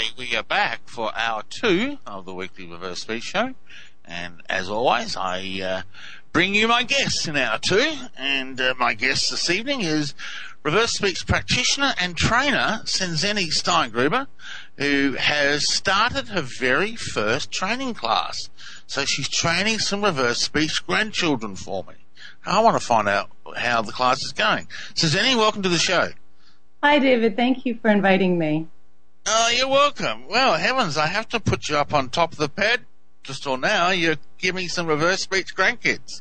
we are back for hour 2 of the weekly Reverse Speech Show. And as always, I bring you my guests in hour 2. And my guest this evening is Reverse Speech practitioner and trainer Senzeni Steingruber, who has started her very first training class. So she's training some reverse speech grandchildren for me. I want to find out how the class is going. Senzeni, welcome to the show. Hi, David. Thank you for inviting me. Oh, you're welcome. Well, heavens, I have to put you up on top of the pedestal now. You're giving some reverse speech grandkids.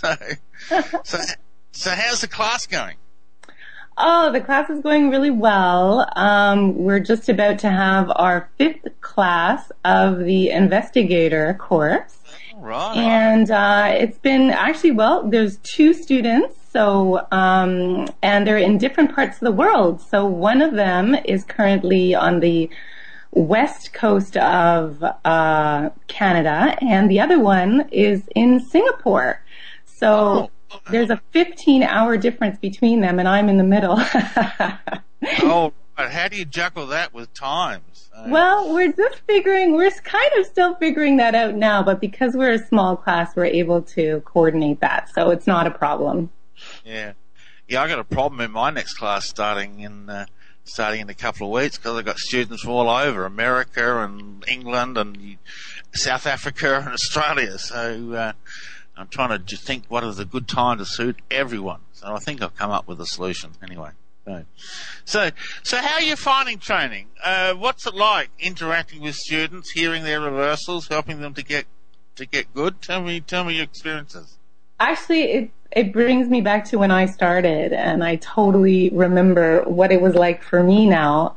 So how's the class going? Oh, the class is going really well. We're just about to have our 5th class of the investigator course. Right. And it's been actually, well, there's 2 students, so and they're in different parts of the world. So one of them is currently on the west coast of Canada, and the other one is in Singapore. So there's a 15-hour difference between them, and I'm in the middle. Oh, how do you juggle that with times? Well, we're kind of still figuring that out now, but because we're a small class, we're able to coordinate that, so it's not a problem. Yeah, I got a problem in my next class starting in a couple of weeks because I've got students from all over, America and England and South Africa and Australia, so I'm trying to think what is a good time to suit everyone. So I think I've come up with a solution anyway. So how are you finding training? What's it like interacting with students, hearing their reversals, helping them to get good? Tell me your experiences. Actually, it brings me back to when I started, and I totally remember what it was like for me now.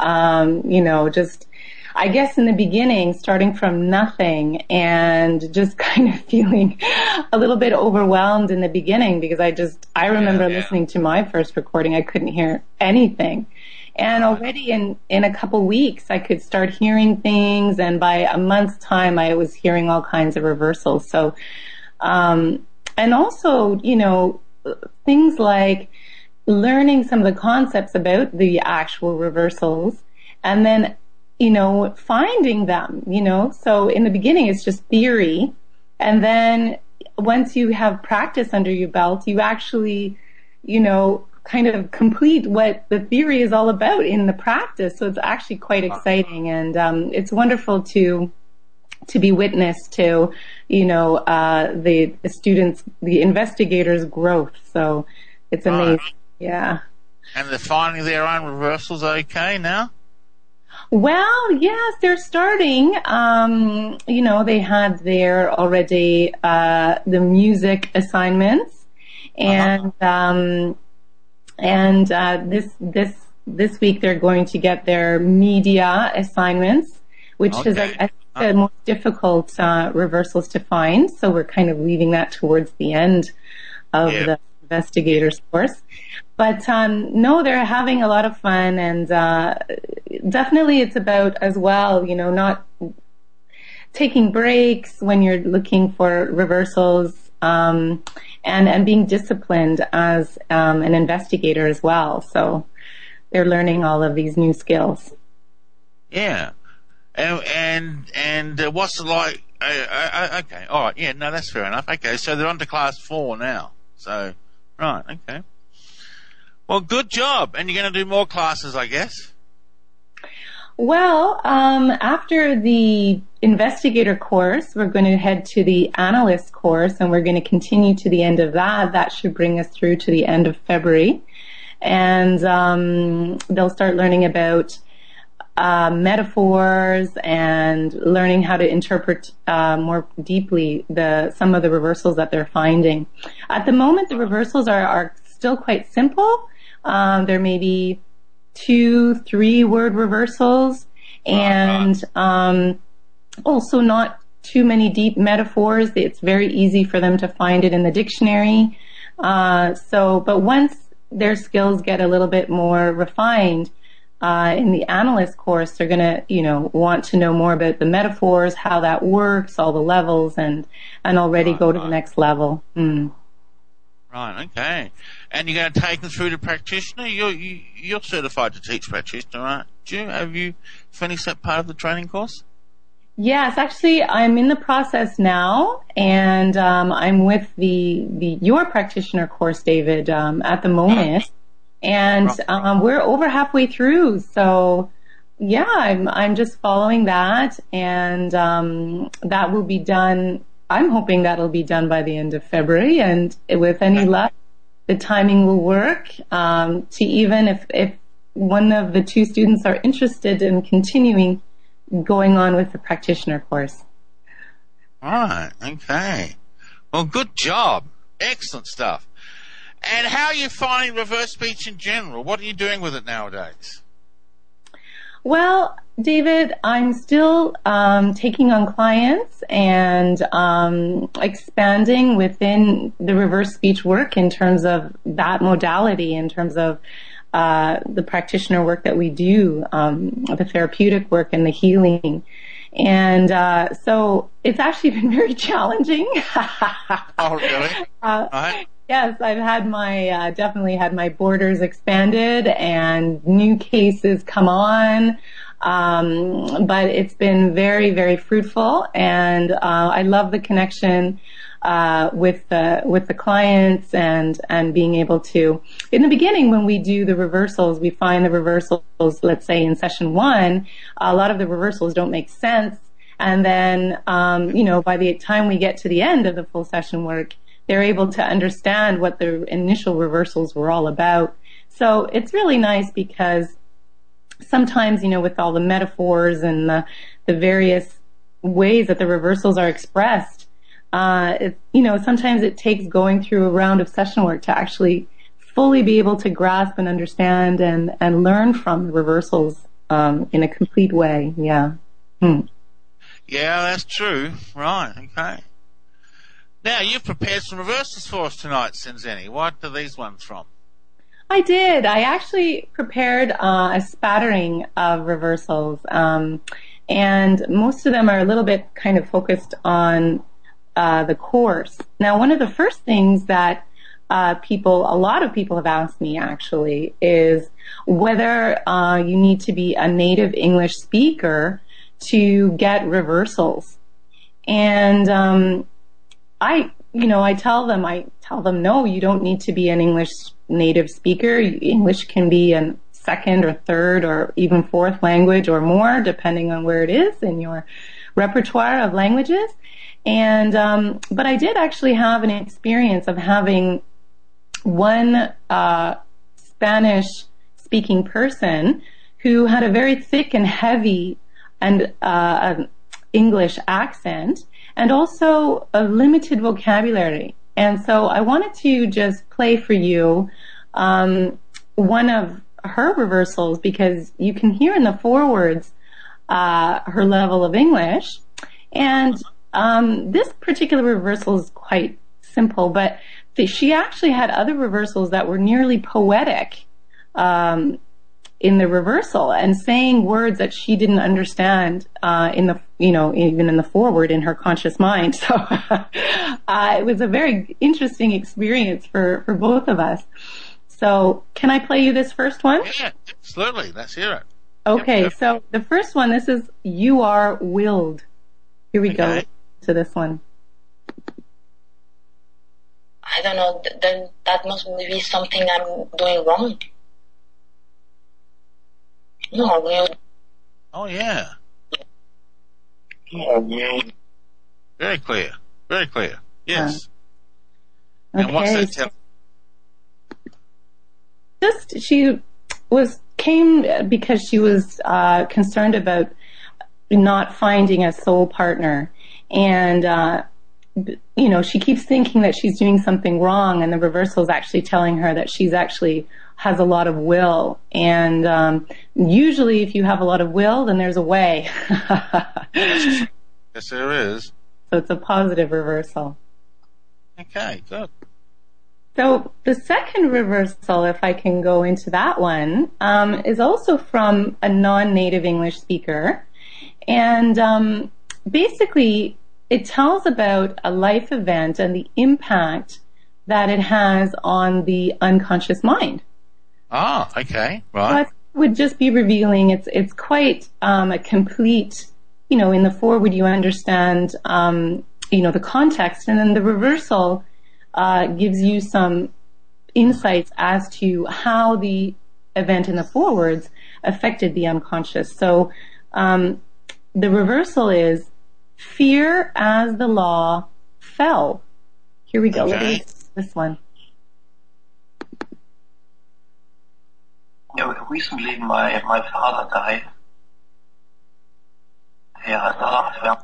I guess in the beginning, starting from nothing and just kind of feeling a little bit overwhelmed in the beginning because I remember listening to my first recording, I couldn't hear anything. And already in a couple weeks, I could start hearing things, and by a month's time, I was hearing all kinds of reversals. So, and also, things like learning some of the concepts about the actual reversals, and then finding them, so in the beginning it's just theory, and then once you have practice under your belt, you actually, kind of complete what the theory is all about in the practice. So it's actually quite exciting, and it's wonderful to be witness to, the students, the investigators' growth. So it's amazing. Yeah. And they're finding their own reversals okay now? Well, yes, they're starting. They had their already the music assignments, and this week they're going to get their media assignments, which is I think the most difficult reversals to find. So we're kind of leaving that towards the end of the investigators course. But no, they're having a lot of fun, and definitely it's about as well, not taking breaks when you're looking for reversals, and being disciplined as an investigator as well. So they're learning all of these new skills. Yeah, and what's it like? Okay, all right, yeah, no, that's fair enough. Okay, so they're on to class 4 now. So, right, okay. Well, good job. And you're going to do more classes, I guess? Well, after the investigator course, we're going to head to the analyst course, and we're going to continue to the end of that. That should bring us through to the end of February. And they'll start learning about metaphors and learning how to interpret more deeply some of the reversals that they're finding. At the moment, the reversals are still quite simple. There may be 2-3 word reversals, and also not too many deep metaphors. It's very easy for them to find it in the dictionary. But once their skills get a little bit more refined, in the analyst course, they're going to, want to know more about the metaphors, how that works, all the levels, and already go to the next level. Right, okay. And you're going to take them through to practitioner? You're certified to teach practitioner, right? Have you finished that part of the training course? Yes, actually, I'm in the process now, and I'm with the your practitioner course, David, at the moment, and we're over halfway through. So, yeah, I'm just following that, and that will be done. I'm hoping that'll be done by the end of February, and with any luck, the timing will work. To even if one of the two students are interested in continuing going on with the practitioner course. All right. Okay. Well, good job. Excellent stuff. And how are you finding reverse speech in general? What are you doing with it nowadays? Well, David, I'm still taking on clients and expanding within the reverse speech work in terms of that modality, in terms of the practitioner work that we do, the therapeutic work and the healing. And so it's actually been very challenging. Oh, really? Right. Yes, I've had my definitely had my borders expanded and new cases come on. But it's been very, very fruitful, and I love the connection with the clients and being able to. In the beginning, when we do the reversals, we find the reversals, let's say in session 1, a lot of the reversals don't make sense, and then by the time we get to the end of the full session work, they're able to understand what the initial reversals were all about. So it's really nice because sometimes, with all the metaphors and the various ways that the reversals are expressed, sometimes it takes going through a round of session work to actually fully be able to grasp and understand and learn from the reversals in a complete way. Yeah. Yeah, that's true. Right. Okay. Now, you've prepared some reversals for us tonight, Sinzeni. What are these ones from? I did. I actually prepared a spattering of reversals, and most of them are a little bit kind of focused on the course. Now, one of the first things that a lot of people have asked me actually is whether you need to be a native English speaker to get reversals. And I tell them, no, you don't need to be an English native speaker. English can be a second or third or even fourth language or more, depending on where it is in your repertoire of languages. And, but I did actually have an experience of having one, Spanish speaking person who had a very thick and heavy and, English accent, and also a limited vocabulary. And so I wanted to just play for you one of her reversals, because you can hear in the forewords her level of English. And this particular reversal is quite simple, but she actually had other reversals that were nearly poetic in the reversal, and saying words that she didn't understand even in the foreword in her conscious mind. So it was a very interesting experience for both of us. So can I play you this first one? Yeah, absolutely. Let's hear it. Okay, Yep. So the first one, this is "You Are Willed." Here we go to this one. I don't know, then that must be something I'm doing wrong. No, willed. Oh, yeah. Very clear. Very clear. Yes. Okay. And what's that tell? She came because she was concerned about not finding a soul partner, and she keeps thinking that she's doing something wrong, and the reversal is actually telling her that she's actually has a lot of will. And usually if you have a lot of will, then there's a way. Yes, there is. So it's a positive reversal. Okay, good. So the second reversal, if I can go into that one, is also from a non-native English speaker. And basically it tells about a life event and the impact that it has on the unconscious mind. Ah, okay, right. would just be revealing. It's quite a complete, in the forward you understand, the context, and then the reversal gives you some insights as to how the event in the forwards affected the unconscious. So the reversal is fear as the law fell. Here we go. Okay. This one. Recently my father died. Yeah.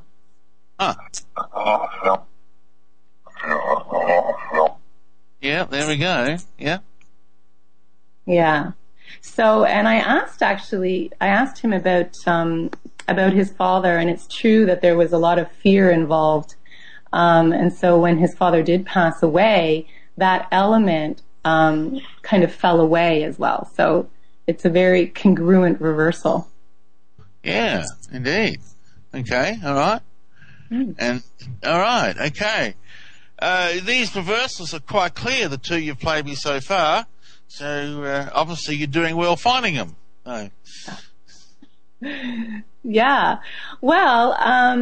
Yeah, there we go. Yeah. Yeah. So, and I asked him about his father, and it's true that there was a lot of fear involved. And so when his father did pass away, that element, kind of fell away as well. So it's a very congruent reversal. Yeah, indeed. Okay, all right. And, all right, okay. These reversals are quite clear, the two you've played me so far. So, obviously you're doing well finding them. So. Yeah. Well,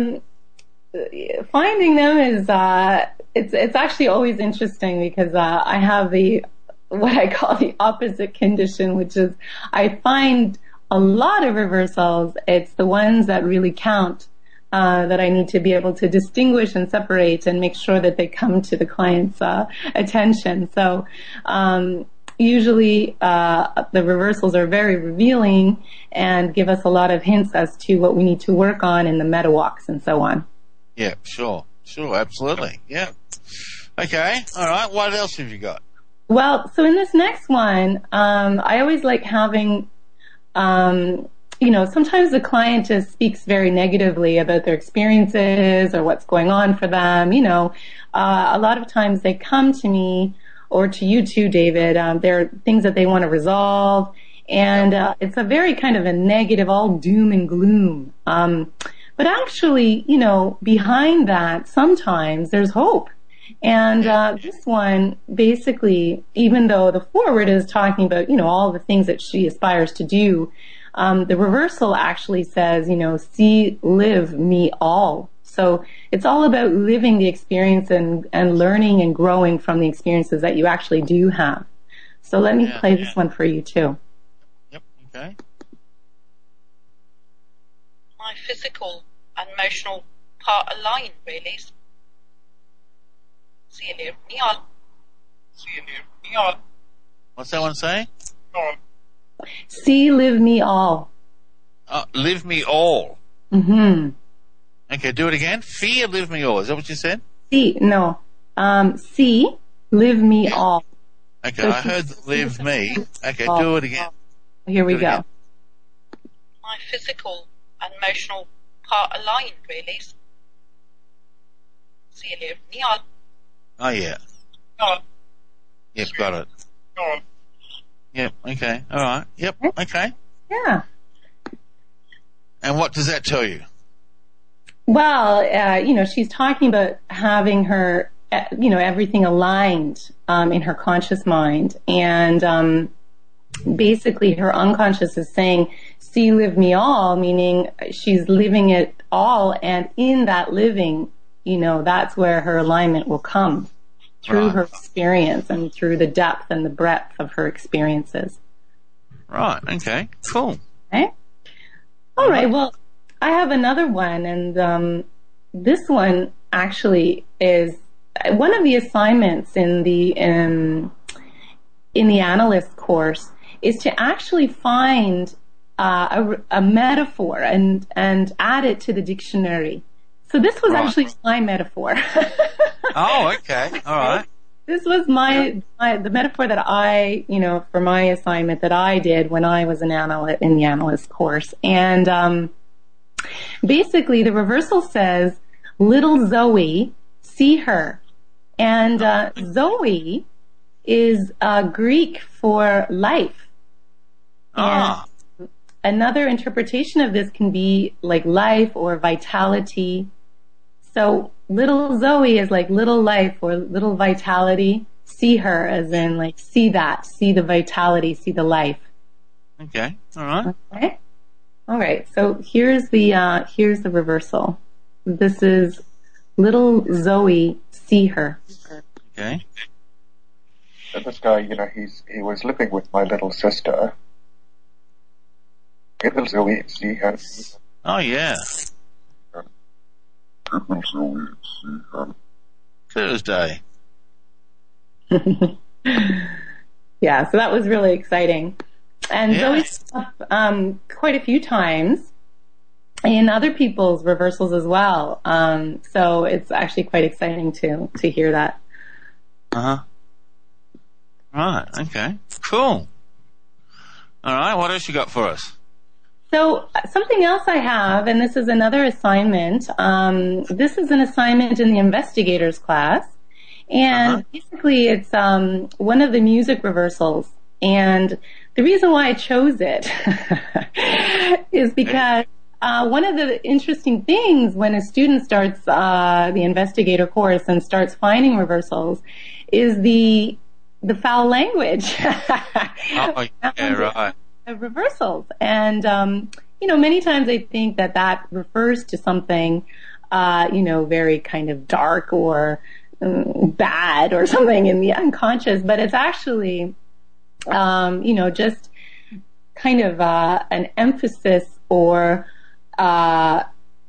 finding them is, it's actually always interesting because, I have what I call the opposite condition, which is I find a lot of reversals. It's the ones that really count, that I need to be able to distinguish and separate and make sure that they come to the client's, attention. So, usually, the reversals are very revealing and give us a lot of hints as to what we need to work on in the meta walks and so on. Yeah, sure, absolutely. Yeah. Okay, all right. What else have you got? Well, so in this next one, I always like having, sometimes the client just speaks very negatively about their experiences or what's going on for them. A lot of times they come to me or to you too, David. There are things that they want to resolve, and it's a very kind of a negative, all doom and gloom. But actually, behind that, sometimes there's hope. And this one, basically, even though the forward is talking about, all the things that she aspires to do, the reversal actually says, see, live me all. So it's all about living the experience and learning and growing from the experiences that you actually do have. So let me play this one for you too. Yep, okay. My physical and emotional part align, really. What's that one say? See, live me all. Live me all. Mm-hmm. Okay, do it again. Fear, live me all. Is that what you said? See, live me all. Okay, So I heard live me. Okay, do it again. Here we go. Again. My physical and emotional part align, really. See, live me all. Oh, yeah. Yep, got it. Yep, okay, all right. Yep, okay. Yeah. And what does that tell you? Well, she's talking about having her, everything aligned in her conscious mind. And basically her unconscious is saying, see, live me all, meaning she's living it all. And in that living, that's where her alignment will come through her experience and through the depth and the breadth of her experiences. Right, okay, cool. Okay. All right, well, I have another one, and this one actually is one of the assignments in the analyst course is to actually find a metaphor and add it to the dictionary. So this was actually my metaphor. Oh, okay. All right. This was the metaphor that I, for my assignment that I did when I was an analyst in the analyst course. And basically the reversal says, little Zoe, see her. And Zoe is Greek for life. And another interpretation of this can be like life or vitality. So little Zoe is like little life or little vitality. See her as in like see that, see the vitality, see the life. Okay. All right. Okay. All right. So here's the reversal. This is little Zoe see her. Okay. And this guy, he was living with my little sister. Little Zoe see her. Oh, yeah. Little Zoe see her. Thursday. Yeah, so that was really exciting. And Yeah. Zoe's up quite a few times in other people's reversals as well. So it's actually quite exciting to hear that. Uh-huh. Right, okay. Cool. All right, what else you got for us? So something else I have, and this is another assignment. This is an assignment in the investigators class. And basically it's one of the music reversals. And the reason why I chose it is because one of the interesting things when a student starts the investigator course and starts finding reversals is the foul language. Oh, yeah, right. Of reversals. And, many times I think that refers to something, very kind of dark or bad or something in the unconscious, but it's actually, just kind of an emphasis or a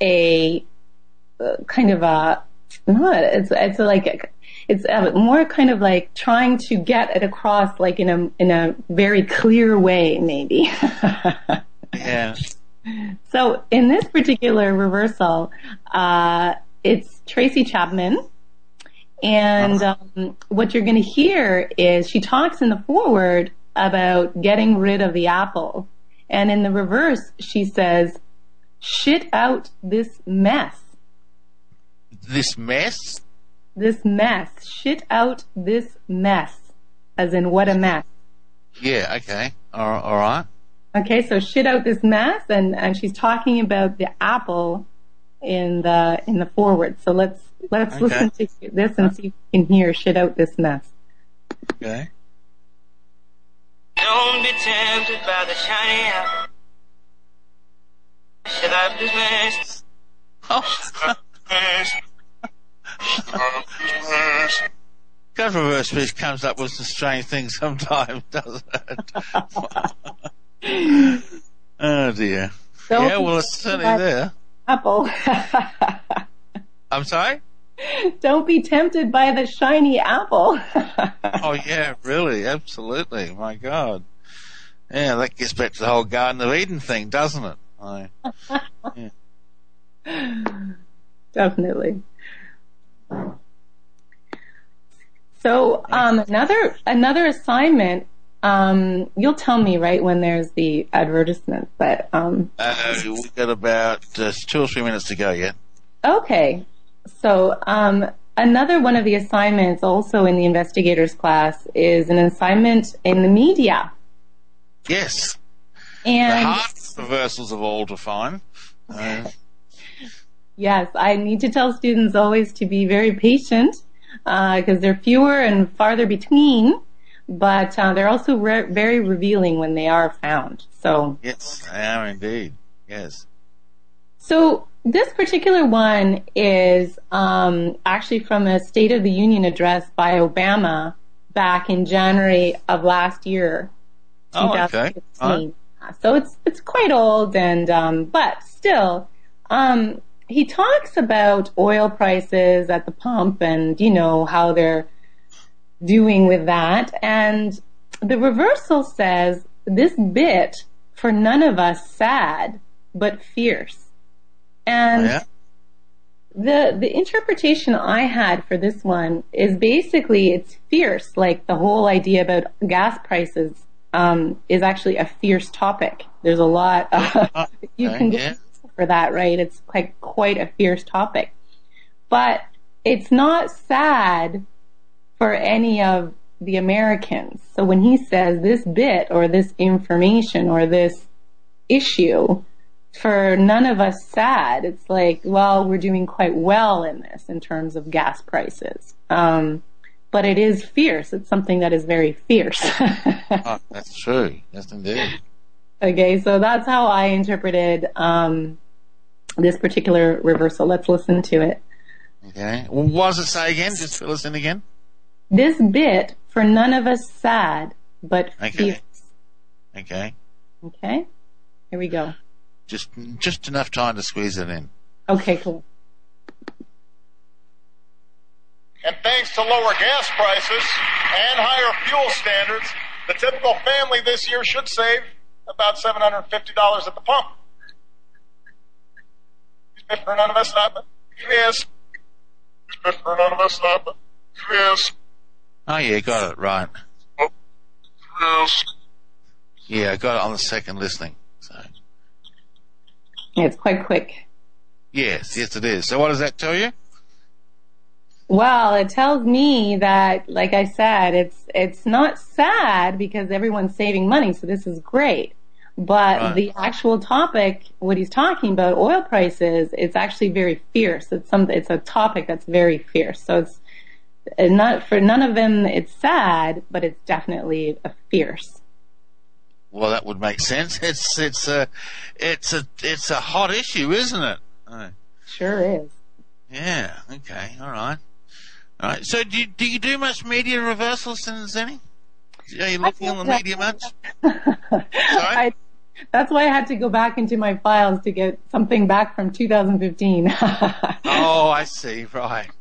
kind of a, it's like, it's more kind of like trying to get it across like in a very clear way, maybe. Yeah. So in this particular reversal, it's Tracy Chapman. And what you're going to hear is she talks in the foreword about getting rid of the apple. And in the reverse, she says, shit out this mess. This mess? This mess. Shit out this mess. As in, what a mess. Yeah, okay. All right. Okay, so shit out this mess, and she's talking about the apple in the foreword. So let's listen to this and see if we can hear shit out this mess. Okay. Don't be tempted by the shiny apple. Shit out this mess. Oh. God, reverse speech comes up with some strange things sometimes, doesn't it? Oh dear. Don't yeah, well, it's certainly there. Apple. I'm sorry? Don't be tempted by the shiny apple. Oh yeah, really, absolutely. My God. Yeah, that gets back to the whole Garden of Eden thing, doesn't it? Yeah. Definitely. So another assignment. You'll tell me right when there's the advertisement, but we've got about 2 or 3 minutes to go yet. Okay. So another one of the assignments also in the investigators class is an assignment in the media. Yes. And the hardest reversals of all to find. Yes, I need to tell students always to be very patient because they're fewer and farther between, but they're also very revealing when they are found. So yes, I am indeed. Yes. So this particular one is actually from a State of the Union address by Obama back in January of last year, 2016. Okay. So it's quite old, and but still. He talks about oil prices at the pump and, how they're doing with that. And the reversal says, this bit for none of us sad, but fierce. And the interpretation I had for this one is basically it's fierce, like the whole idea about gas prices is actually a fierce topic. There's a lot you can go for that, right? It's quite a fierce topic. But it's not sad for any of the Americans. So when he says this bit or this information or this issue, for none of us sad, it's like, well, we're doing quite well in this in terms of gas prices. But it is fierce. It's something that is very fierce. Oh, that's true. Yes, indeed. Okay, so that's how I interpreted this particular reversal. Let's listen to it. Okay. Well, what does it say again? Just listen again. This bit for none of us sad, but fierce. Okay. Okay, here we go. Just enough time to squeeze it in. Okay, cool. And thanks to lower gas prices and higher fuel standards, the typical family this year should save about $750 at the pump. For none of us, yes. For none of us, yes. Oh yeah, got it right. Yes. Yeah, I got it on the second listening. So Yeah, it's quite quick. yes, it is. So what does that tell you? Well, it tells me that, like I said, it's not sad because everyone's saving money, so this is great. But Right. the actual topic, what he's talking about, oil prices, it's actually very fierce. It's a topic that's very fierce. So it's not for none of them. It's sad, but it's definitely a fierce. Well, that would make sense. It's a hot issue, isn't it? Oh, Sure is. yeah. Okay. All right. All right. So do you do much media reversals, Zenny? Are you looking on the media much? Sorry? That's why I had to go back into my files to get something back from 2015. Oh, I see. Right.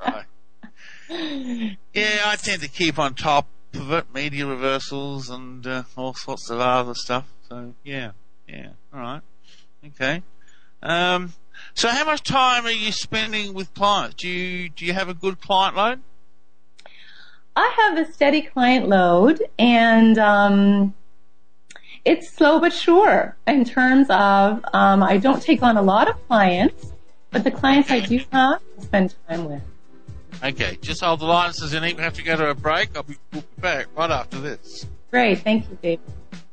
Yeah, I tend to keep on top of it, media reversals and all sorts of other stuff. So yeah. All right. Okay. So how much time are you spending with clients? Do you have a good client load? I have a steady client load, and it's slow but sure in terms of I don't take on a lot of clients, but the clients I do have, I spend time with. Okay, just hold the line, Susanne. We have to go to a break. I'll be back right after this. Great, thank you, Dave.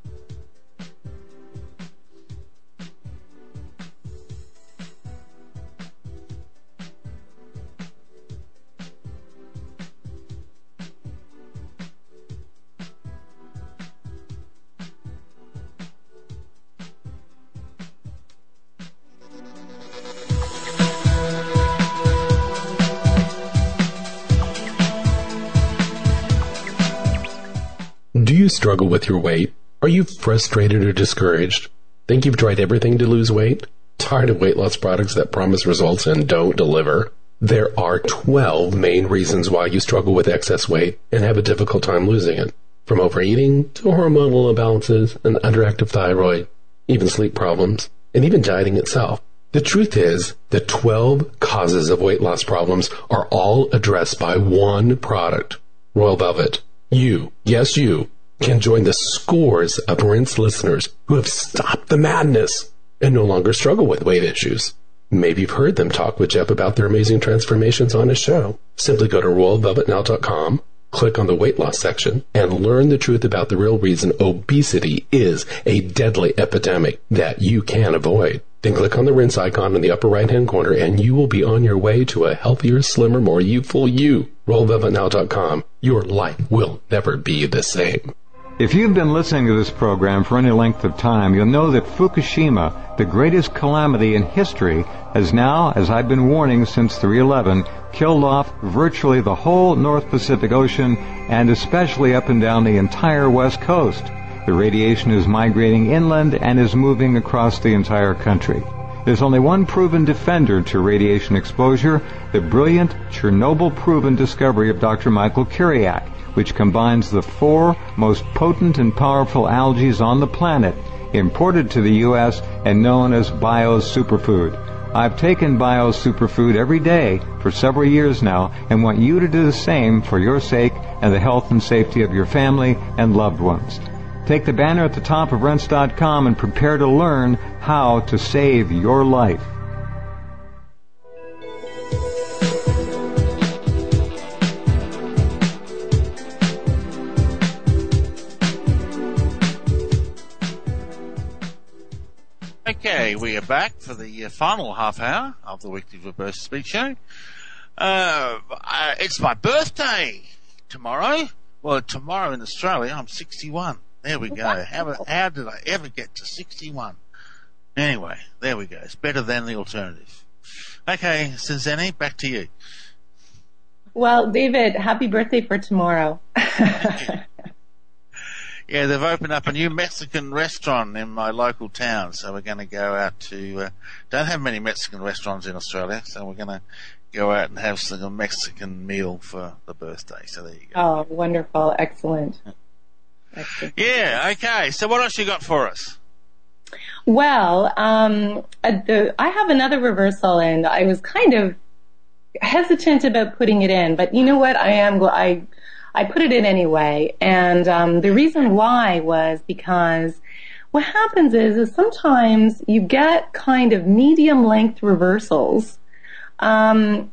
Do you struggle with your weight? Are you frustrated or discouraged? Think you've tried everything to lose weight? Tired of weight loss products that promise results and don't deliver? There are 12 main reasons why you struggle with excess weight and have a difficult time losing it. From overeating to hormonal imbalances, an underactive thyroid, even sleep problems, and even dieting itself. The truth is, the 12 causes of weight loss problems are all addressed by one product, Royal Velvet. You, yes you, can join the scores of Rinse listeners who have stopped the madness and no longer struggle with weight issues. Maybe you've heard them talk with Jeff about their amazing transformations on his show. Simply go to RoyalVelvetNow.com, click on the weight loss section, and learn the truth about the real reason obesity is a deadly epidemic that you can avoid. Then click on the Rinse icon in the upper right-hand corner and you will be on your way to a healthier, slimmer, more youthful you. RoyalVelvetNow.com. Your life will never be the same. If you've been listening to this program for any length of time, you'll know that Fukushima, the greatest calamity in history, has now, as I've been warning since 3/11, killed off virtually the whole North Pacific Ocean and especially up and down the entire West Coast. The radiation is migrating inland and is moving across the entire country. There's only one proven defender to radiation exposure, the brilliant Chernobyl-proven discovery of Dr. Michael Kiriak, which combines the 4 most potent and powerful algae on the planet, imported to the U.S. and known as Bio's Superfood. I've taken Bio's Superfood every day for several years now and want you to do the same for your sake and the health and safety of your family and loved ones. Take the banner at the top of Rense.com and prepare to learn how to save your life. Okay, we are back for the final half hour of the Weekly Reverse Speech Show. It's my birthday tomorrow. Well, tomorrow in Australia, I'm 61. There we go. How did I ever get to 61? Anyway, there we go. It's better than the alternative. Okay, Cinzanni, back to you. Well, David, happy birthday for tomorrow. Yeah, they've opened up a new Mexican restaurant in my local town, so we're going to go out to, don't have many Mexican restaurants in Australia, so we're going to go out and have a Mexican meal for the birthday, so there you go. Oh, wonderful. Excellent. Excellent. Yeah, okay, so what else you got for us? Well, I have another reversal, and I was kind of hesitant about putting it in, but you know what? I put it in anyway, and the reason why was because what happens is sometimes you get kind of medium length reversals, and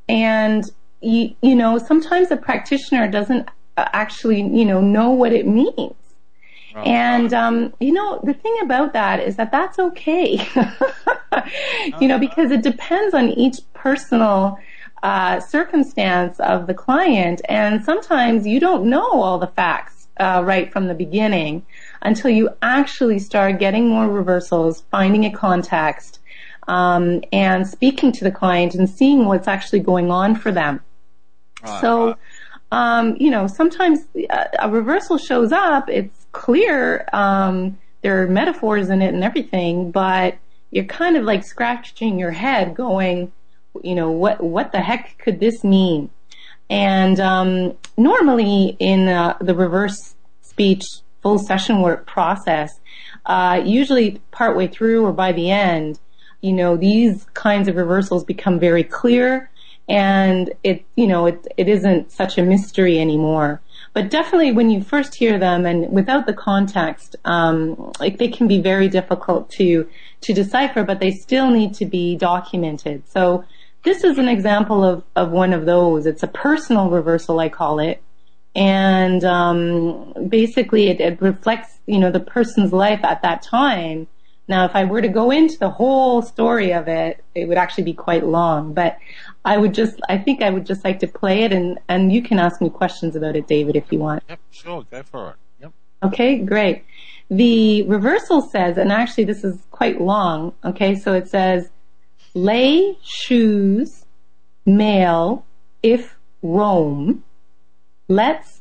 you know, sometimes the practitioner doesn't actually know what it means. Oh. And you know, the thing about that is that that's okay. Because it depends on each personal circumstance of the client, and sometimes you don't know all the facts right from the beginning until you actually start getting more reversals, finding a context, and speaking to the client and seeing what's actually going on for them. So, sometimes a reversal shows up, it's clear, there are metaphors in it and everything, but you're kind of like scratching your head going, what the heck could this mean? And normally in the reverse speech full session work process, usually partway through or by the end, these kinds of reversals become very clear, and it isn't such a mystery anymore. But definitely when you first hear them and without the context, they can be very difficult to decipher, but they still need to be documented. So this is an example of one of those. It's a personal reversal, I call it. And basically it reflects, the person's life at that time. Now, if I were to go into the whole story of it, it would actually be quite long. But I think I would just like to play it, and you can ask me questions about it, David, if you want. Yep, sure, go for it. Yep. Okay, great. The reversal says, and actually this is quite long, okay, so it says, lay shoes, male, if Rome, let's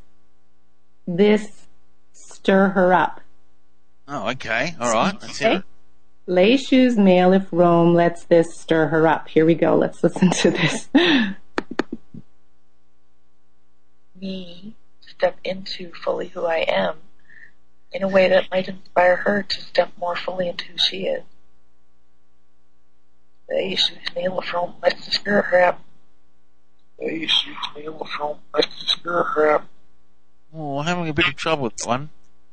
this stir her up. Oh, okay. All right. Let's hear it. Lay shoes, male, if Rome, let's this stir her up. Here we go. Let's listen to this. Me step into fully who I am in a way that might inspire her to step more fully into who she is. Lay shoes, male, if Rome, let's stir her up. Lay shoes, male, if Rome, let's stir her up. Oh, I'm having a bit of trouble with that one.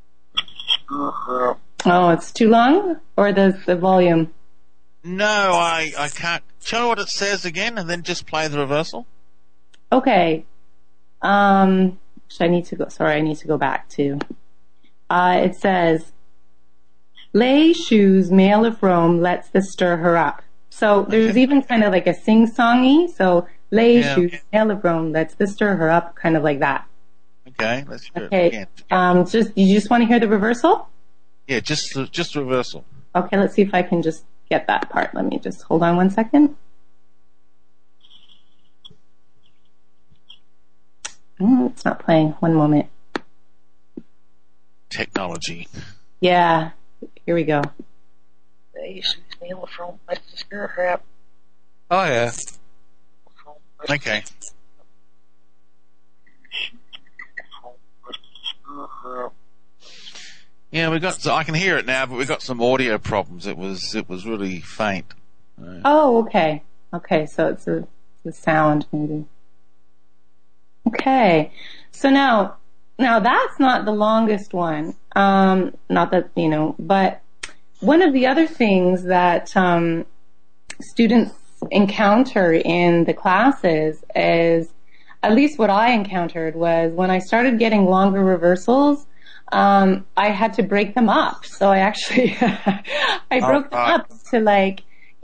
Oh, it's too long? Or the volume? No, I can't. Tell me what it says again and then just play the reversal. Okay. I need to go back to. It says, lay shoes, male of Rome, let's this stir her up. So there's even kind of like a sing-songy. So lay shoes, male of Rome, let's this stir her up, kind of like that. Okay, let's hear it again. You just want to hear the reversal? Yeah, just reversal. Okay, let's see if I can just get that part. Let me just hold on 1 second. It's not playing. One moment. Technology. Yeah, here we go. Oh, yeah. Okay. Yeah, I can hear it now, but we got some audio problems. It was really faint. Oh, okay. Okay, so it's the sound maybe. Okay. So now that's not the longest one. Not that, but one of the other things that students encounter in the classes is, at least what I encountered was when I started getting longer reversals, I had to break them up. So I actually, broke them up to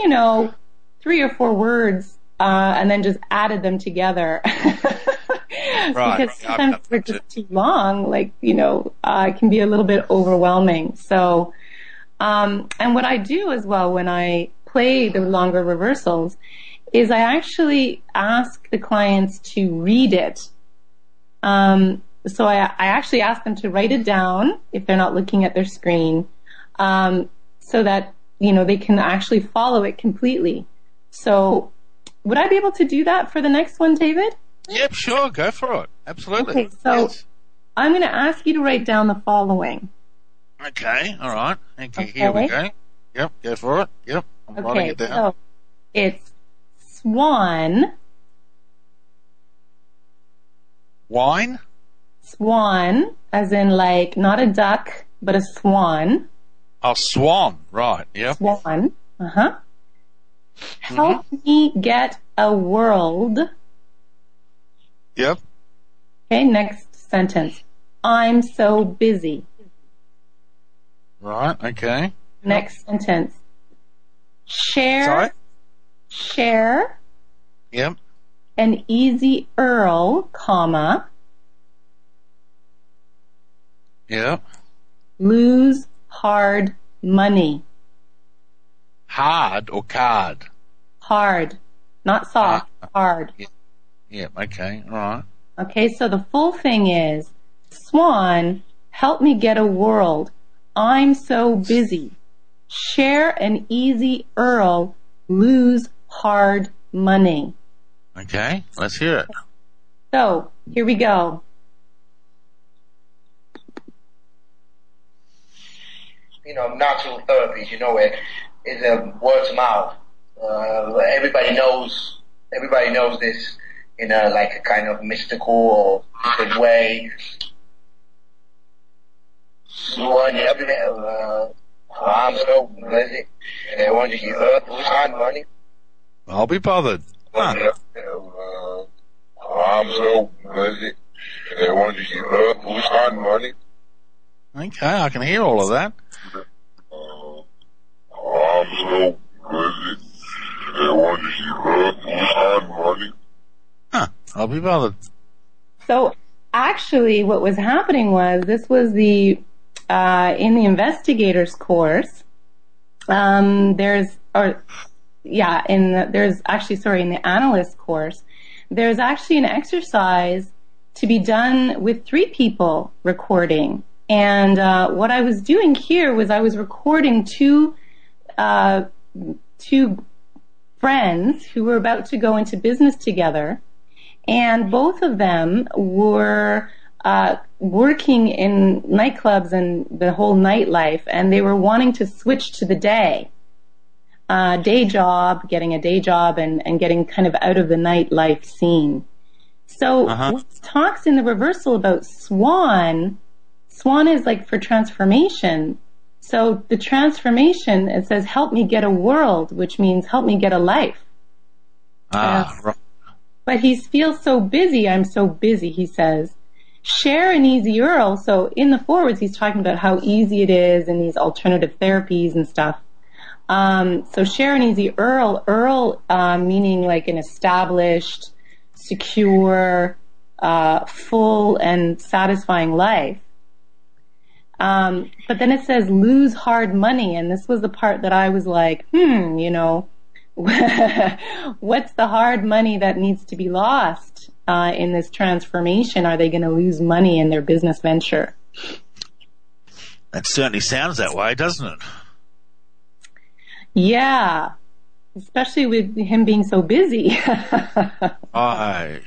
3 or 4 words, and then just added them together. Right. Because sometimes they're just too long, like, it can be a little bit overwhelming. So, and what I do as well when I play the longer reversals is I actually ask the clients to read it. So I actually ask them to write it down if they're not looking at their screen, so that, they can actually follow it completely. So would I be able to do that for the next one, David? Yep, sure. Go for it. Absolutely. Okay, so I'm going to ask you to write down the following. Okay, all right. Okay, here we go. Yep, go for it. Yep, I'm writing it down. So it's swan. Wine? Swan, as in like not a duck, but a swan. Oh, swan. Right, yep. Swan. Uh-huh. Help me get a world. Yep. Okay, next sentence. I'm so busy. Right, okay. Next sentence. Share Yep. an easy Earl, comma, Yep. lose hard money. Hard or card? Hard. Not soft, hard. Yep, okay, all right. Okay, so the full thing is, Swan, help me get a world. I'm so busy. Share an easy Earl, lose hard money. Okay, let's hear it. So, here we go. Natural therapies, is a word of mouth. Everybody knows this in a kind of mystical or mystic way. I'm so busy. I want to hear who's hard money. I'll be bothered. Huh. I'm so busy. I want to hear who's hard money. Okay, I can hear all of that. I'm so busy. I want to hear who's hard money. Huh, I'll be bothered. So, actually, what was happening was, this was in the investigators course, in the analyst course, there's actually an exercise to be done with 3 people recording. And what I was doing here was I was recording two friends who were about to go into business together, and both of them were working in nightclubs and the whole nightlife, and they were wanting to switch to the day job, getting a day job, and getting kind of out of the nightlife scene. So when it talks in the reversal about swan is like for transformation. So the transformation, it says, help me get a world, which means help me get a life. Right. But he feels so busy. I'm so busy, he says. Share an easy Earl. So in the forwards, he's talking about how easy it is in these alternative therapies and stuff. So share an easy Earl. Earl meaning like an established, secure, full and satisfying life. But then it says lose hard money, and this was the part that I was like, what's the hard money that needs to be lost in this transformation? Are they going to lose money in their business venture? That certainly sounds that way, doesn't it? Yeah, especially with him being so busy. Right.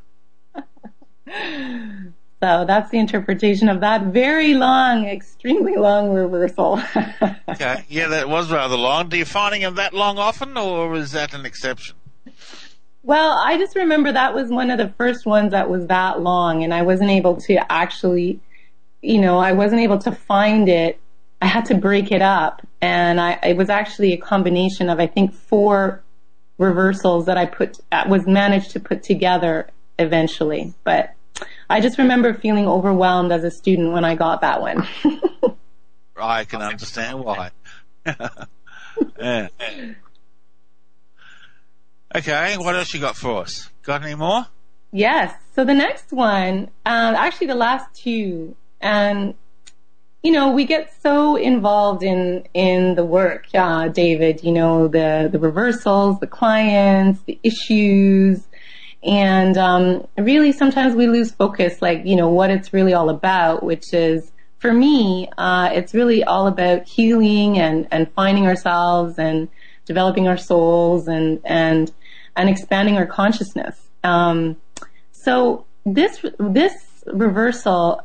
So that's the interpretation of that very long, extremely long reversal. Okay, yeah, that was rather long. Do you finding them that long often, or is that an exception? Well, I just remember that was one of the first ones that was that long, and I wasn't able to actually, I wasn't able to find it. I had to break it up, and it was actually a combination of, I think, 4 reversals that I was managed to put together eventually, but I just remember feeling overwhelmed as a student when I got that one. I can understand why. Yeah. Okay, what else you got for us? Got any more? Yes. So the next one, actually the last two, and we get so involved in the work, David, the reversals, the clients, the issues, and really sometimes we lose focus, what it's really all about, which is, for me, it's really all about healing and finding ourselves and developing our souls and expanding our consciousness. So this reversal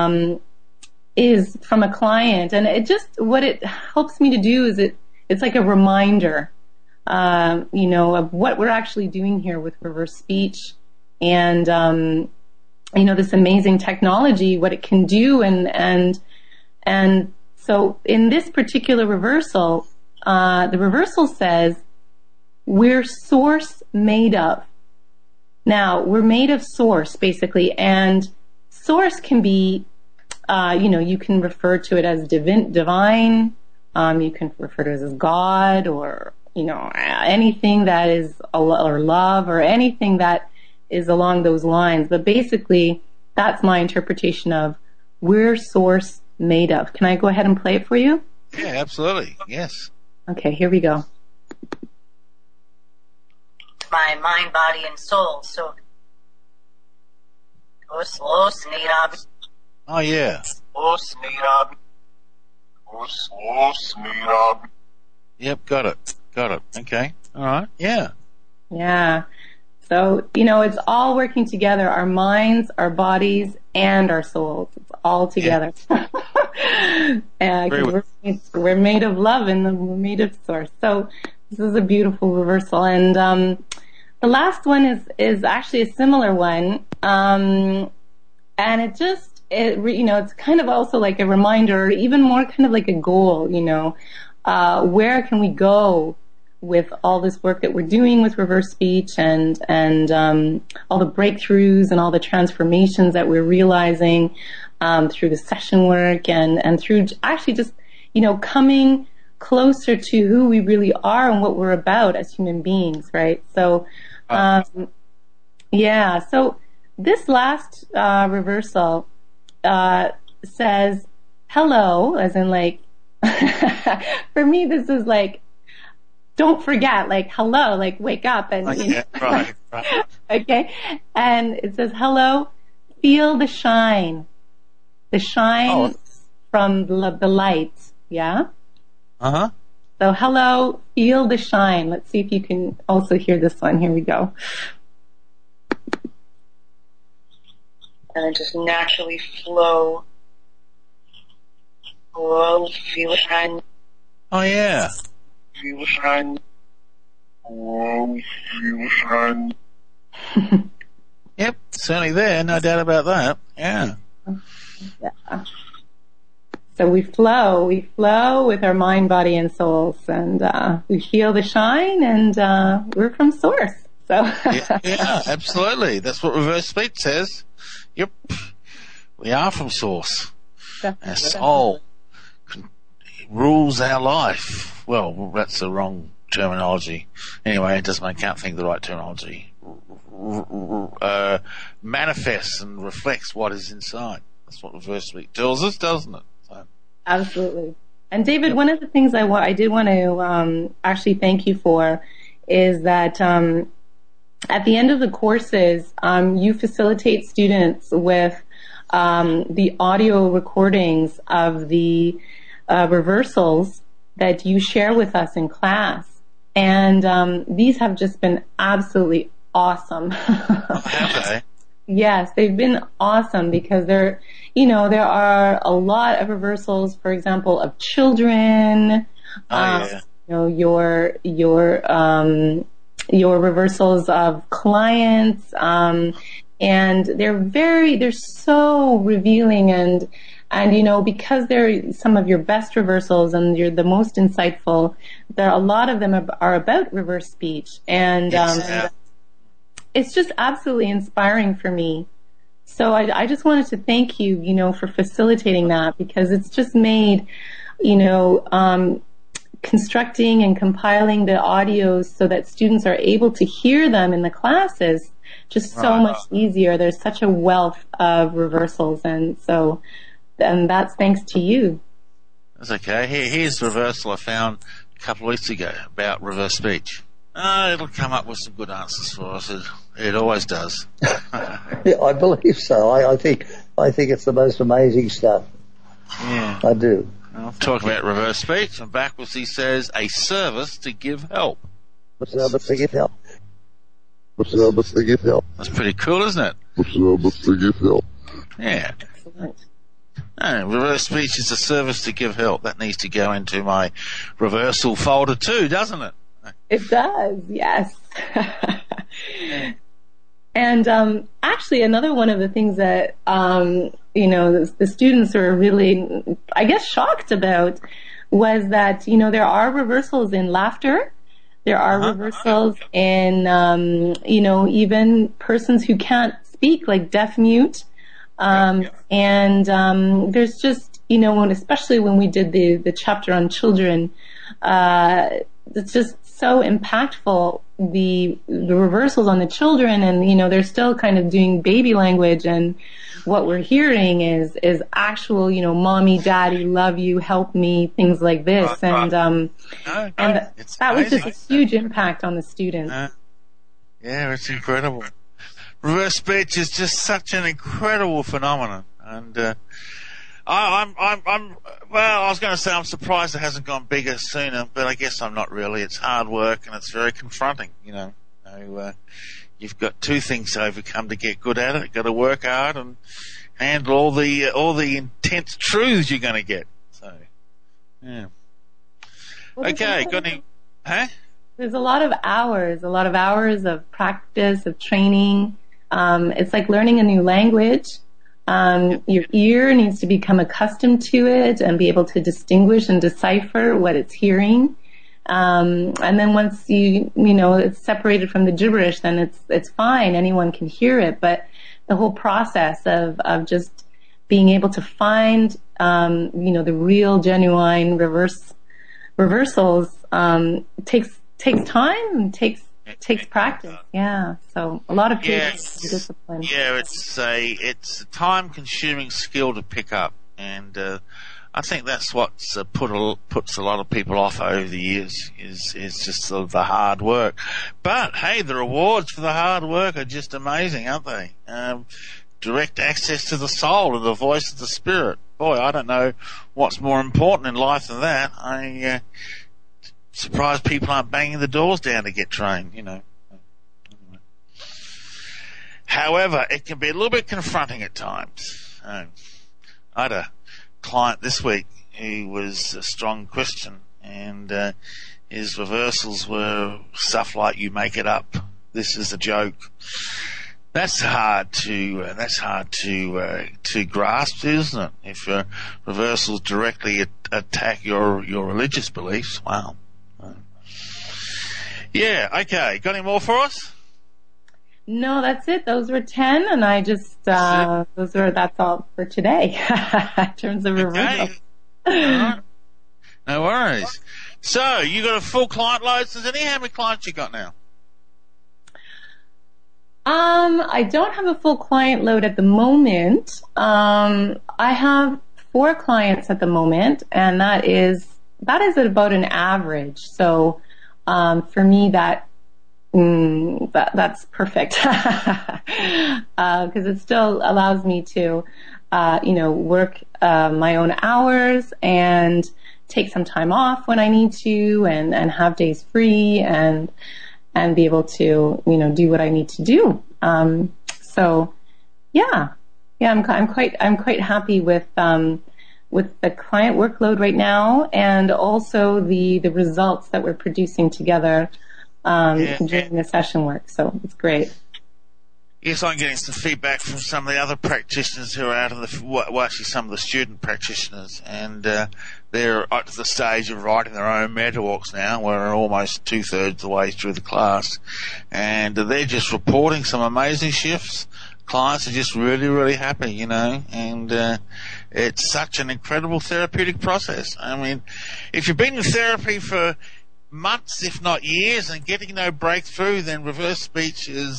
is from a client, and what it helps me to do is it's like a reminder, of what we're actually doing here with reverse speech, and this amazing technology, what it can do, and so in this particular reversal, the reversal says we're source made of. Now, we're made of source, basically, and source can be, you can refer to it as divine, you can refer to it as God, or, anything that is, or love, or anything that is along those lines. But basically, that's my interpretation of we're source made of. Can I go ahead and play it for you? Yeah, absolutely. Yes. Okay, here we go. My mind, body, and soul. So, oh yeah. Yep, got it. Okay. All right. Yeah. Yeah. So, it's all working together. Our minds, our bodies, and our souls. It's all together. We're made of love, and we're made of source. So this is a beautiful reversal. And the last one is actually a similar one. And it's kind of also like a reminder, or even more kind of like a goal, where can we go with all this work that we're doing with reverse speech, and all the breakthroughs and all the transformations that we're realizing through the session work, and through actually just coming closer to who we really are and what we're about as human beings, right? So so this last reversal says hello, as in like for me this is like, don't forget, like hello, like wake up, and right. Okay, and it says hello, feel the shine from the light, yeah. So hello, feel the shine. Let's see if you can also hear this one. Here we go. And just naturally flow. Oh, feel the shine. Oh yeah. Feel the shine. Oh, feel the shine. Yep, certainly there, no doubt about that. Yeah. Yeah. So we flow with our mind, body, and souls, and we feel the shine, and we're from source. So yeah, absolutely. That's what reverse speech says. Yep, we are from source. Our soul rules our life. Well, that's the wrong terminology. Anyway, it doesn't. I can't think of the right terminology. Manifests and reflects what is inside. That's what reverse speech tells us, doesn't it? So. Absolutely. And David, one of the things I did want to actually thank you for is that at the end of the courses, you facilitate students with the audio recordings of the reversals that you share with us in class. And these have just been absolutely awesome. Have they? Yes, they've been awesome because there are a lot of reversals, for example, of children. Your reversals of clients, and they're so revealing, and because they're some of your best reversals and you're the most insightful, a lot of them are about reverse speech, and it's just absolutely inspiring for me. So I just wanted to thank you, for facilitating that, because it's just made, constructing and compiling the audios so that students are able to hear them in the classes just so much easier. There's such a wealth of reversals, and that's thanks to you. That's okay. Here's the reversal I found a couple of weeks ago about reverse speech. It'll come up with some good answers for us. It always does. Yeah, I believe so. I think it's the most amazing stuff. Yeah, I do. I'll talk about reverse speech, and backwards he says, a service to give help. A service to give help. A service to give help. That's pretty cool, isn't it? A service to give help. Yeah. Reverse speech is a service to give help. That needs to go into my reversal folder too, doesn't it? It does, yes. And actually, another one of the things that the students were really, I guess, shocked about was that there are reversals in laughter. There are reversals in even persons who can't speak, like deaf mute. And there's just especially when we did the chapter on children, it's just so impactful, the reversals on the children, and they're still kind of doing baby language, and what we're hearing is actual mommy, daddy, love you, help me, things like this, and that was just a huge impact on the students. Yeah, it's incredible. Reverse speech is just such an incredible phenomenon, and I was going to say I'm surprised it hasn't gone bigger sooner, but I guess I'm not really. It's hard work and it's very confronting, you've got two things to overcome to get good at it. You've got to work hard and handle all the intense truths you're going to get. So, yeah. Okay, got any? There's a lot of hours of practice, of training. It's like learning a new language. Your ear needs to become accustomed to it and be able to distinguish and decipher what it's hearing. And then once it's separated from the gibberish, then it's fine. Anyone can hear it. But the whole process of just being able to find, the real, genuine reversals, takes time and takes practice. Yeah. So a lot of patience and discipline. Yeah, it's a time-consuming skill to pick up, and I think that's what's puts a lot of people off over the years is just the hard work. But hey, the rewards for the hard work are just amazing, aren't they? Direct access to the soul and the voice of the spirit. Boy, I don't know what's more important in life than that. Surprised people aren't banging the doors down to get trained, However, it can be a little bit confronting at times. I had a client this week who was a strong Christian, and his reversals were stuff like "you make it up," "this is a joke." That's hard to grasp, isn't it? If reversals directly attack your religious beliefs, wow. Yeah, okay. Got any more for us? No, that's it. Those were 10, and I just that's all for today in terms of reversal. Right. No worries. So you got a full client load. So how many clients you got now? I don't have a full client load at the moment. I have 4 clients at the moment, and that is at about an average. So for me, that's perfect because it still allows me to work my own hours and take some time off when I need to, and have days free and be able to do what I need to do. So yeah, I'm quite happy with the client workload right now, and also the results that we're producing together during the session work. So it's great. Yes, I'm getting some feedback from some of the other practitioners who are out of actually some of the student practitioners, and they're at the stage of writing their own MetaWalks now. We're almost 2/3 of the way through the class, and they're just reporting some amazing shifts. Clients are just really, really happy, and it's such an incredible therapeutic process. I mean, if you've been in therapy for months, if not years, and getting no breakthrough, then reverse speech is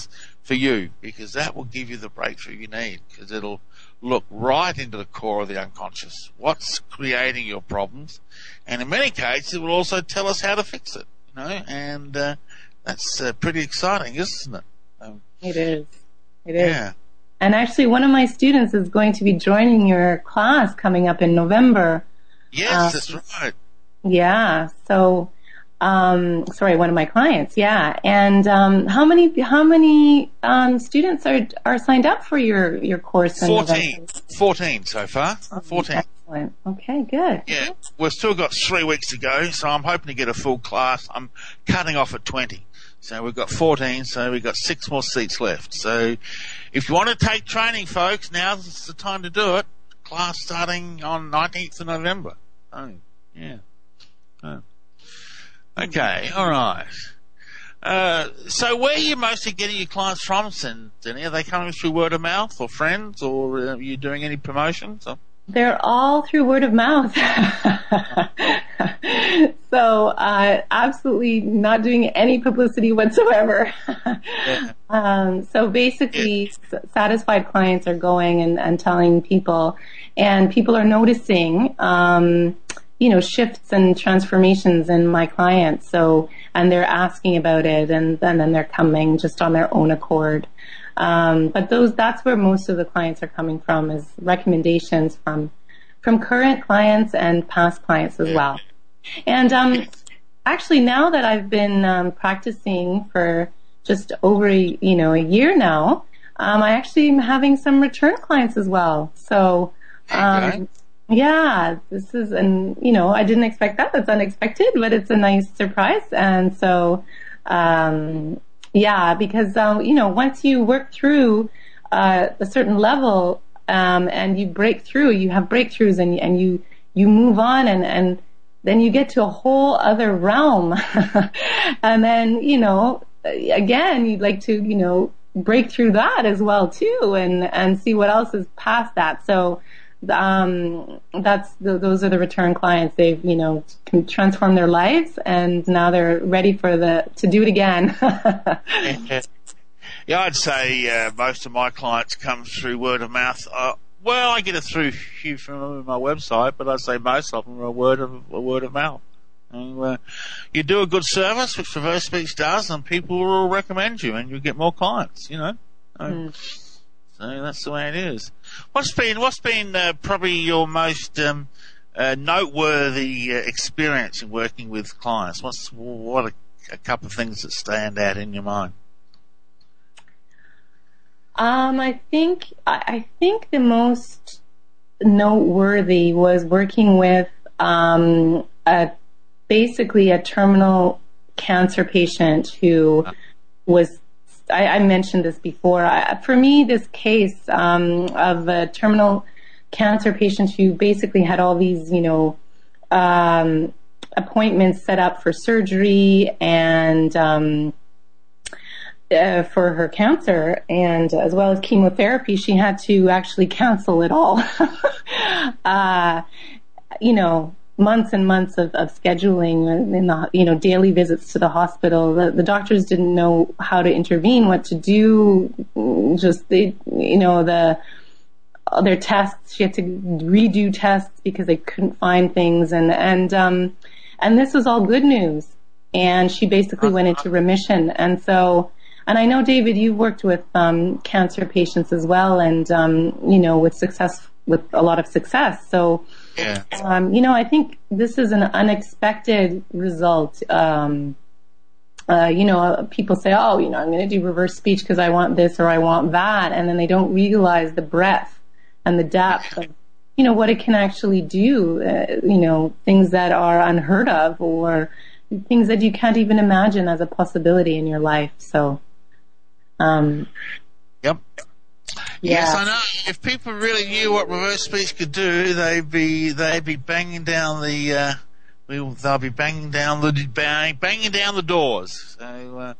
for you, because that will give you the breakthrough you need, because it'll look right into the core of the unconscious. What's creating your problems? And in many cases, it will also tell us how to fix it, and that's pretty exciting, isn't it? It is. It is. Yeah. And actually, one of my students is going to be joining your class coming up in November. Yes, that's right. Yeah. So, one of my clients. Yeah. And how many students are signed up for your course? 14 so far. 14. Excellent. Okay, good. Yeah, we've still got 3 weeks to go, so I'm hoping to get a full class. I'm cutting off at 20. So we've got 14, so we've got 6 more seats left. So if you want to take training, folks, now's the time to do it. Class starting on 19th of November. Oh, yeah. Oh. Okay, all right. So where are you mostly getting your clients from, Denny? Are they coming through word of mouth or friends, or are you doing any promotions? Or? They're all through word of mouth. So, absolutely not doing any publicity whatsoever. So basically, satisfied clients are going and telling people, and people are noticing, shifts and transformations in my clients. So, and they're asking about it, and then they're coming just on their own accord. But that's where most of the clients are coming from, is recommendations from current clients and past clients as well. And actually, now that I've been practicing for just over a year now, I actually am having some return clients as well. So yeah, this is, and I didn't expect that. That's unexpected, but it's a nice surprise. And so yeah, because once you work through a certain level, and you break through, you have breakthroughs, and you move on, and then you get to a whole other realm. And then, again, you'd like to, break through that as well too, and see what else is past that. So, those are the return clients. They've, can transform their lives, and now they're ready to do it again. Yeah, I'd say most of my clients come through word of mouth. Well, I get it through you from my website, but I'd say most of them are word of mouth. And, you do a good service, which Reverse Speech does, and people will recommend you, and you get more clients. So that's the way it is. What's been probably your most noteworthy experience in working with clients? What a couple of things that stand out in your mind? I think the most noteworthy was working with basically a terminal cancer patient who was. I mentioned this before. For me, this case of a terminal cancer patient who basically had all these, appointments set up for surgery and for her cancer, and as well as chemotherapy, she had to actually cancel it all. Months and months of scheduling in the, daily visits to the hospital. The doctors didn't know how to intervene, what to do. Their tests, she had to redo tests because they couldn't find things. And this was all good news. And she basically went into remission. And so, and I know, David, you've worked with cancer patients as well, and with a lot of success. So, yeah. I think this is an unexpected result. People say, I'm going to do reverse speech because I want this or I want that, and then they don't realize the breadth and the depth of, what it can actually do. Things that are unheard of, or things that you can't even imagine as a possibility in your life. So, yep. Yeah. Yes, I know. If people really knew what reverse speech could do, they'd be banging down the banging down the doors. So,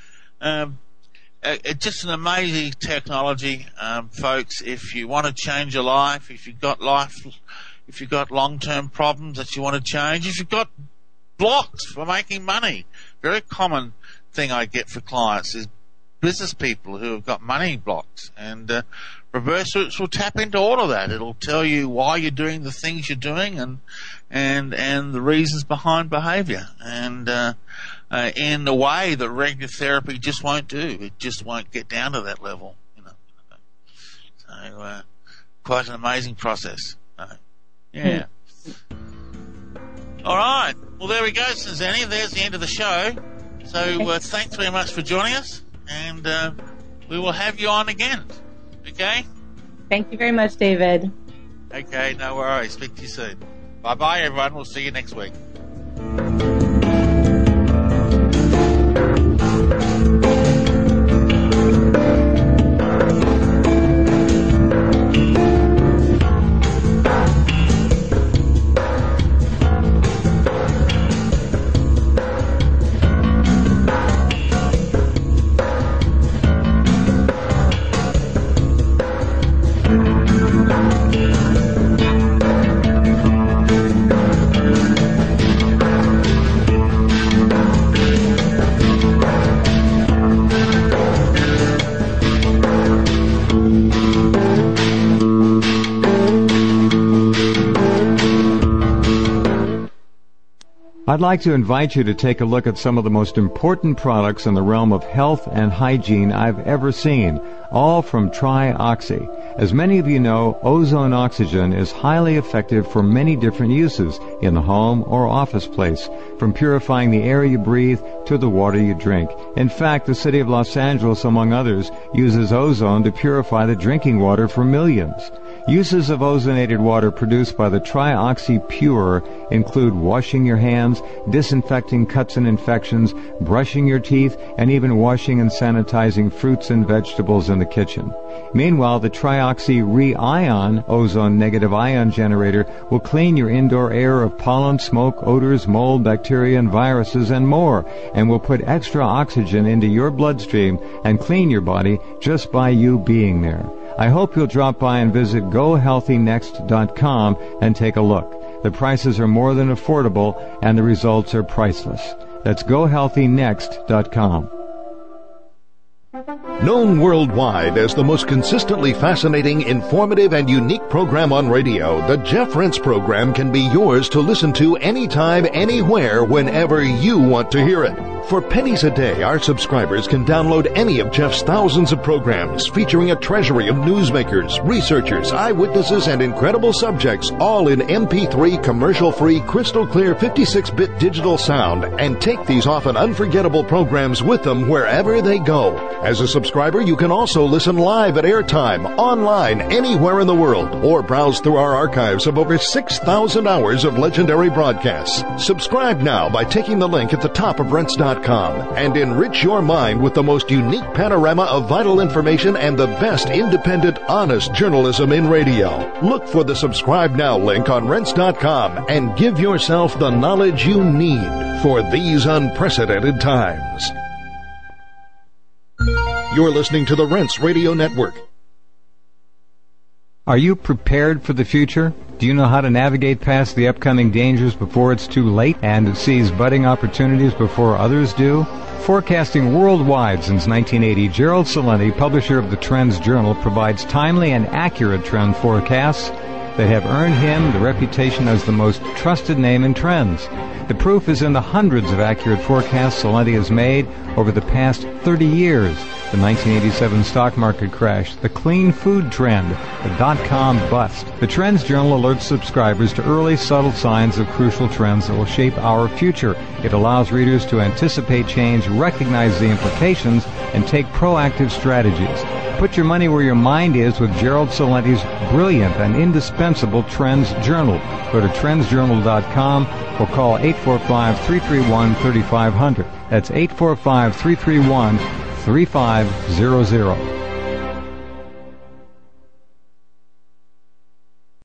it's just an amazing technology, folks. If you want to change your life, if you've got long-term problems that you want to change, if you've got blocks for making money, very common thing I get for clients is business people who have got money blocks, and reverse roots will tap into all of that. It'll tell you why you're doing the things you're doing and the reasons behind behaviour, and in a way that regular therapy just won't do. It just won't get down to that level, So quite an amazing process. Yeah. All right. Well, there we go, Susanna. There's the end of the show. So thanks very much for joining us, and we will have you on again. Okay? Thank you very much, David. Okay, no worries. Speak to you soon. Bye-bye, everyone. We'll see you next week. I'd like to invite you to take a look at some of the most important products in the realm of health and hygiene I've ever seen, all from TriOxy. As many of you know, ozone oxygen is highly effective for many different uses in the home or office place, from purifying the air you breathe to the water you drink. In fact, the city of Los Angeles, among others, uses ozone to purify the drinking water for millions. Uses of ozonated water produced by the TriOxy Pure include washing your hands, disinfecting cuts and infections, brushing your teeth, and even washing and sanitizing fruits and vegetables in the kitchen. Meanwhile, the TriOxy Re-Ion ozone negative ion generator will clean your indoor air of pollen, smoke, odors, mold, bacteria, and viruses, and more, and will put extra oxygen into your bloodstream and clean your body just by you being there. I hope you'll drop by and visit GoHealthyNext.com and take a look. The prices are more than affordable, and the results are priceless. That's GoHealthyNext.com. Known worldwide as the most consistently fascinating, informative, and unique program on radio, the Jeff Rense program can be yours to listen to anytime, anywhere, whenever you want to hear it. For pennies a day, our subscribers can download any of Jeff's thousands of programs featuring a treasury of newsmakers, researchers, eyewitnesses, and incredible subjects, all in MP3 commercial-free, crystal-clear 56-bit digital sound, and take these often unforgettable programs with them wherever they go. As a subscriber, you can also listen live at airtime, online, anywhere in the world, or browse through our archives of over 6,000 hours of legendary broadcasts. Subscribe now by taking the link at the top of Rense.com and enrich your mind with the most unique panorama of vital information and the best independent, honest journalism in radio. Look for the Subscribe Now link on Rense.com and give yourself the knowledge you need for these unprecedented times. You're listening to the Rense Radio Network. Are you prepared for the future? Do you know how to navigate past the upcoming dangers before it's too late and seize budding opportunities before others do? Forecasting worldwide since 1980, Gerald Celente, publisher of the Trends Journal, provides timely and accurate trend forecasts that have earned him the reputation as the most trusted name in trends. The proof is in the hundreds of accurate forecasts Celente has made over the past 30 years. The 1987 stock market crash, the clean food trend, the dot-com bust. The Trends Journal alerts subscribers to early, subtle signs of crucial trends that will shape our future. It allows readers to anticipate change, recognize the implications, and take proactive strategies. Put your money where your mind is with Gerald Celente's brilliant and indispensable Trends Journal. Go to trendsjournal.com or call 845-331-3500. That's 845-331-3500.